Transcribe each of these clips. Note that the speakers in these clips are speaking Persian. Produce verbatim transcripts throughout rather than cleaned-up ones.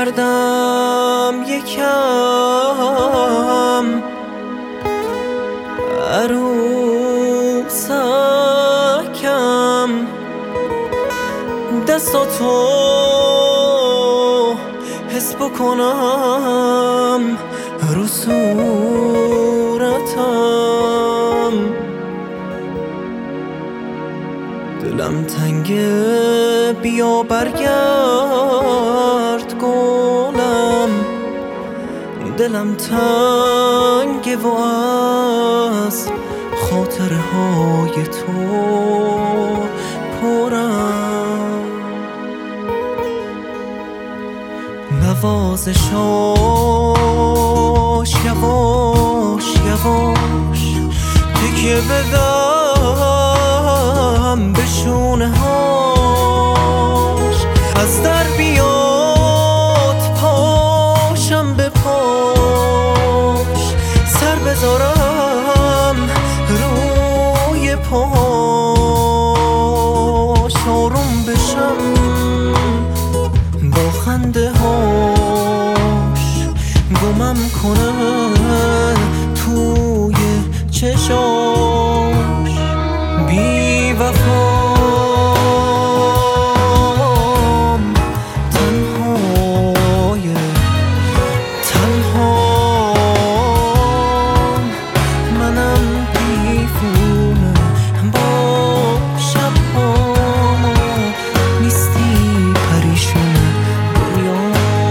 کردم یکم عروسکم، دستاتو حس بکنم رو صورتم. دلم تنگه بیا برگرد گلم، دلم تنگه و از خاطره های تو پرم. نوازشاش یواش یواش تکیه بدم به شونه هاش، از در بیاد پاشم به پاش، سر بذارم روی پاش، آروم بشم با خنده هاش، گمم کنه توی چشاش. بی وفام تنهای تنهام، منم دیوونه با شبهام، نیستی پریشونه دنیا.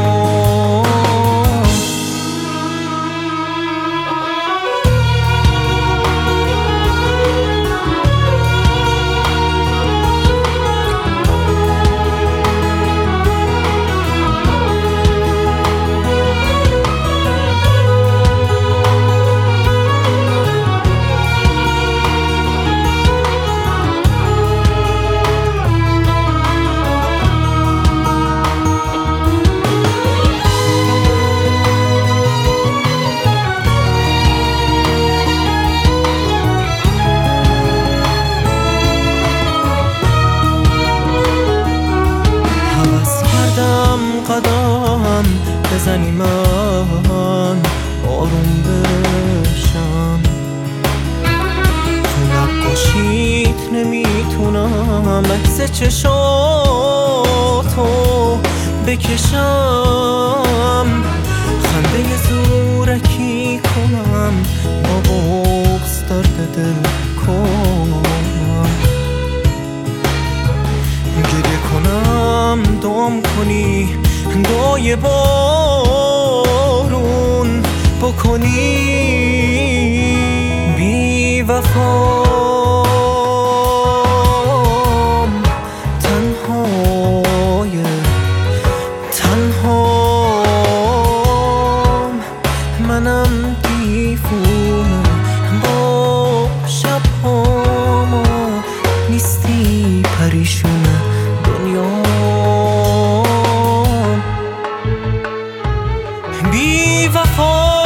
قدم بزنی من آروم بشم، تو نقاشیت نمیتونم عکس چشاتو بکشم، خنده زورکی کنم با بغض درد دل کنم، گریه کنم دام کنی دعای بارون بکنی. بی وفام تنهای تنهام، منم دیوونه با شبهام، نیستی پریشونه دنیا. بی وفا